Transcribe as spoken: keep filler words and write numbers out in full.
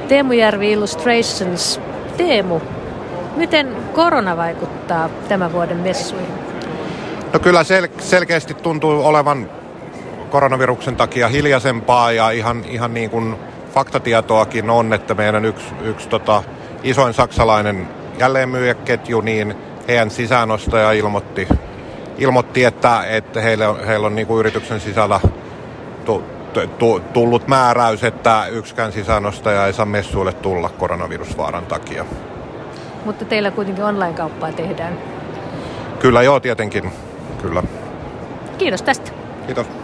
Teemu Järvi Illustrations. Teemu, miten korona vaikuttaa tämän vuoden messuihin? No kyllä sel- selkeästi tuntuu olevan koronaviruksen takia hiljaisempaa ja ihan, ihan niin kuin faktatietoakin on, että meidän yksi, yksi tota, isoin saksalainen jälleenmyyjäketju, niin heidän sisäänostaja ilmoitti, ilmoitti että, että heillä on, heillä on niin kuin yrityksen sisällä tu, tu, tullut määräys, että yksikään sisäänostaja ei saa messuille tulla koronavirusvaaran takia. Mutta teillä kuitenkin online-kauppaa tehdään. Kyllä joo, tietenkin. Kyllä. Kiitos tästä. Kiitos.